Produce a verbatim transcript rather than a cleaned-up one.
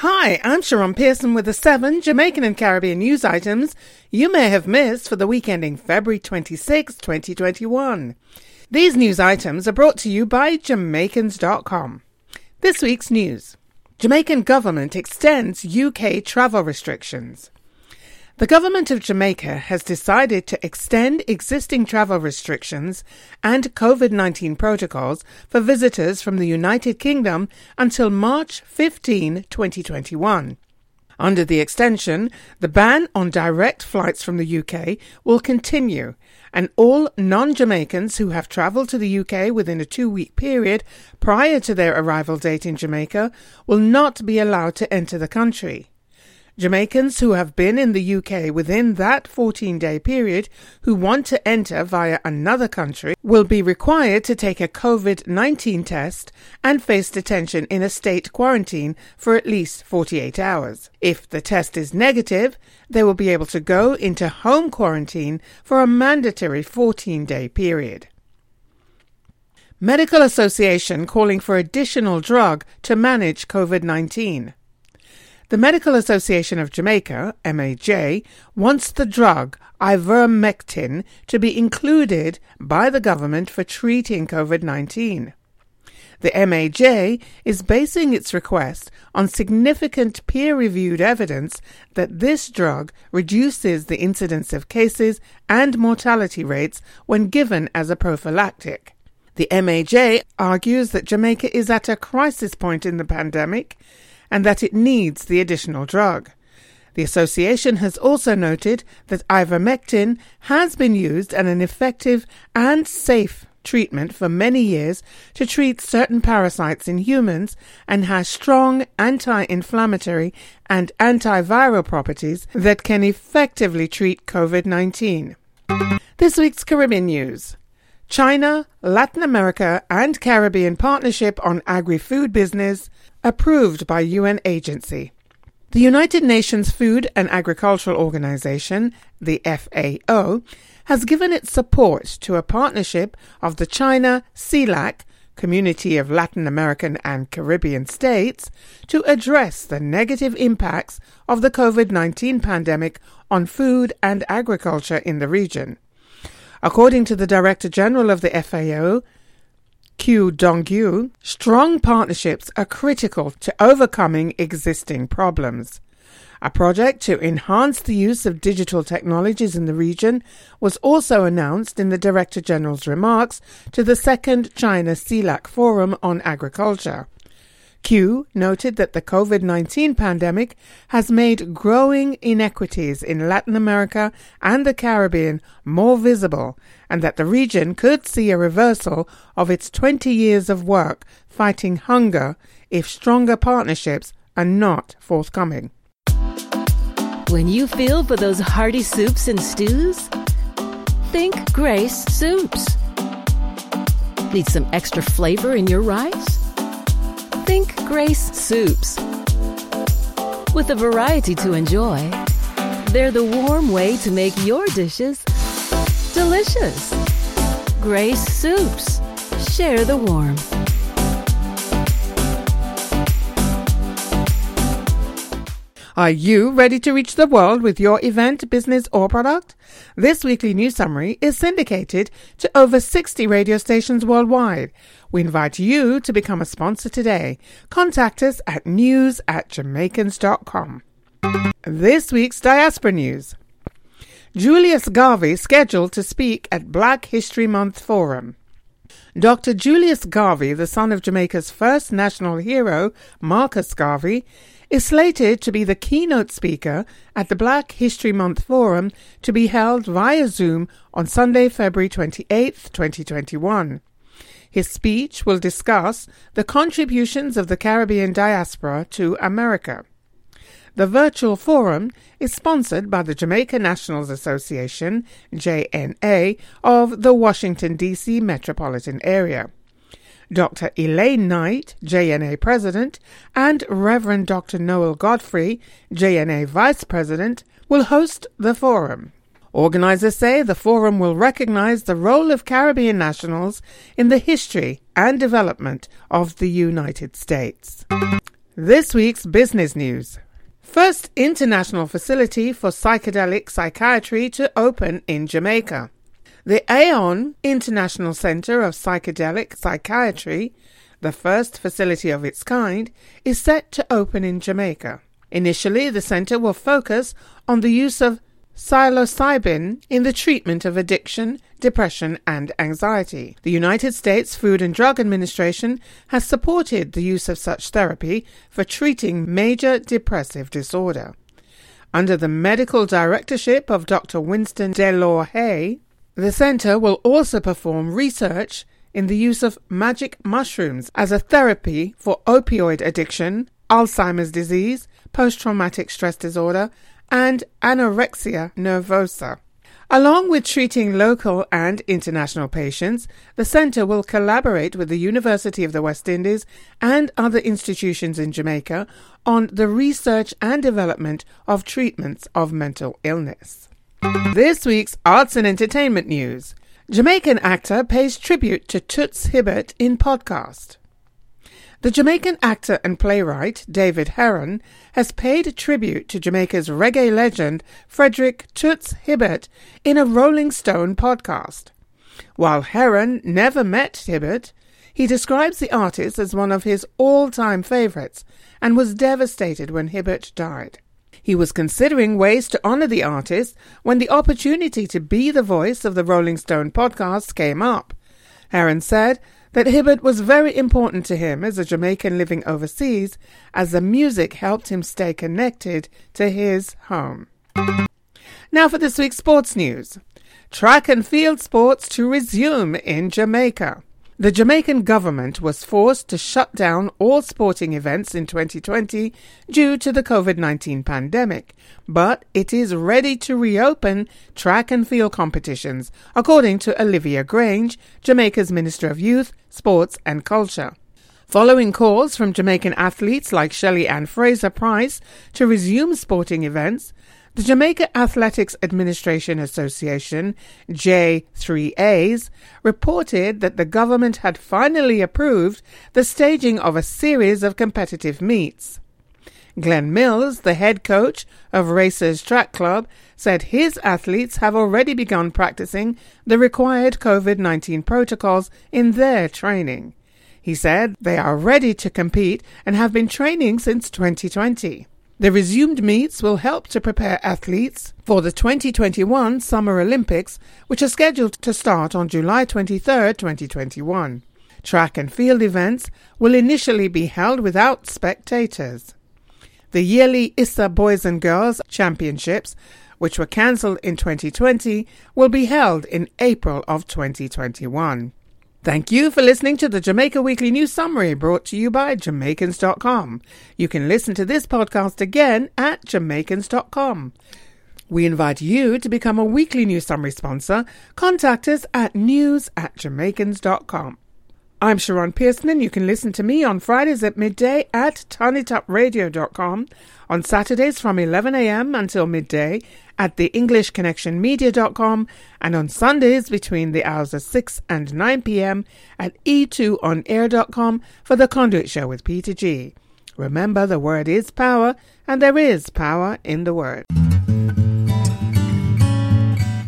Hi, I'm Sharon Pearson with the seven Jamaican and Caribbean news items you may have missed for the week ending February twenty-sixth, twenty twenty-one. These news items are brought to you by Jamaicans dot com. This week's news. Jamaican government extends U K travel restrictions. The government of Jamaica has decided to extend existing travel restrictions and COVID nineteen protocols for visitors from the United Kingdom until March fifteenth, twenty twenty-one. Under the extension, the ban on direct flights from the U K will continue, and all non-Jamaicans who have travelled to the U K within a two-week period prior to their arrival date in Jamaica will not be allowed to enter the country. Jamaicans who have been in the U K within that fourteen-day period who want to enter via another country will be required to take a COVID nineteen test and face detention in a state quarantine for at least forty-eight hours. If the test is negative, they will be able to go into home quarantine for a mandatory fourteen-day period. Medical Association calling for additional drug to manage COVID nineteen. The Medical Association of Jamaica, M A J, wants the drug ivermectin to be included by the government for treating COVID nineteen. The M A J is basing its request on significant peer-reviewed evidence that this drug reduces the incidence of cases and mortality rates when given as a prophylactic. The M A J argues that Jamaica is at a crisis point in the pandemic and that it needs the additional drug. The association has also noted that ivermectin has been used as an effective and safe treatment for many years to treat certain parasites in humans and has strong anti-inflammatory and antiviral properties that can effectively treat COVID nineteen. This week's Caribbean news. China, Latin America and Caribbean Partnership on Agri-Food Business approved by U N agency. The United Nations Food and Agricultural Organization, the F A O, has given its support to a partnership of the China C E L A C, Community of Latin American and Caribbean States, to address the negative impacts of the COVID nineteen pandemic on food and agriculture in the region. According to the Director General of the F A O, Q Dongyu, strong partnerships are critical to overcoming existing problems. A project to enhance the use of digital technologies in the region was also announced in the Director General's remarks to the second China C E L A C Forum on Agriculture. Q noted that the COVID nineteen pandemic has made growing inequities in Latin America and the Caribbean more visible, and that the region could see a reversal of its twenty years of work fighting hunger if stronger partnerships are not forthcoming. When you feel for those hearty soups and stews, think Grace Soups. Need some extra flavor in your rice? Think Grace Soups. With a variety to enjoy, they're the warm way to make your dishes delicious. Grace Soups. Share the warmth. Are you ready to reach the world with your event, business, or product? This weekly news summary is syndicated to over sixty radio stations worldwide. We invite you to become a sponsor today. Contact us at news at Jamaicans dot com. This week's Diaspora News. Julius Garvey scheduled to speak at Black History Month Forum. Doctor Julius Garvey, the son of Jamaica's first national hero, Marcus Garvey, is slated to be the keynote speaker at the Black History Month Forum to be held via Zoom on Sunday, February twenty-eighth, twenty twenty-one. His speech will discuss the contributions of the Caribbean diaspora to America. The virtual forum is sponsored by the Jamaica Nationals Association, J N A, of the Washington, D C metropolitan area. Doctor Elaine Knight, J N A President, and Reverend Doctor Noel Godfrey, J N A Vice President, will host the forum. Organizers say the forum will recognize the role of Caribbean nationals in the history and development of the United States. This week's business news. First international facility for psychedelic psychiatry to open in Jamaica. The Aon International Center of Psychedelic Psychiatry, the first facility of its kind, is set to open in Jamaica. Initially, the center will focus on the use of psilocybin in the treatment of addiction, depression, and anxiety. The United States Food and Drug Administration has supported the use of such therapy for treating major depressive disorder. Under the medical directorship of Doctor Winston Delor Hay, the center will also perform research in the use of magic mushrooms as a therapy for opioid addiction, Alzheimer's disease, post-traumatic stress disorder, and anorexia nervosa. Along with treating local and international patients, the center will collaborate with the University of the West Indies and other institutions in Jamaica on the research and development of treatments of mental illness. This week's arts and entertainment news. Jamaican actor pays tribute to Toots Hibbert in podcast. The Jamaican actor and playwright David Heron has paid tribute to Jamaica's reggae legend Frederick Toots Hibbert in a Rolling Stone podcast. While Heron never met Hibbert, he describes the artist as one of his all-time favorites and was devastated when Hibbert died. He was considering ways to honor the artist when the opportunity to be the voice of the Rolling Stone podcast came up. Heron said that Hibbert was very important to him as a Jamaican living overseas, as the music helped him stay connected to his home. Now for this week's sports news. Track and field sports to resume in Jamaica. The Jamaican government was forced to shut down all sporting events in twenty twenty due to the covid nineteen pandemic, but it is ready to reopen track and field competitions, according to Olivia Grange, Jamaica's Minister of Youth, Sports and Culture. Following calls from Jamaican athletes like Shelley Ann Fraser-Price to resume sporting events, the Jamaica Athletics Administration Association, J three A's, reported that the government had finally approved the staging of a series of competitive meets. Glenn Mills, the head coach of Racers Track Club, said his athletes have already begun practicing the required covid nineteen protocols in their training. He said they are ready to compete and have been training since twenty twenty. The resumed meets will help to prepare athletes for the twenty twenty-one Summer Olympics, which are scheduled to start on July twenty-third, twenty twenty-one. Track and field events will initially be held without spectators. The yearly Issa Boys and Girls Championships, which were cancelled in twenty twenty, will be held in April of twenty twenty-one. Thank you for listening to the Jamaica Weekly News Summary, brought to you by Jamaicans dot com. You can listen to this podcast again at Jamaicans dot com. We invite you to become a weekly news summary sponsor. Contact us at news at Jamaicans dot com. I'm Sharon Pearson, and you can listen to me on Fridays at midday at turn it up radio dot com, on Saturdays from eleven a.m. until midday at the english connection media dot com, and on Sundays between the hours of six and nine p.m. at e two on air dot com for The Conduit Show with Peter G. Remember, the word is power, and there is power in the word.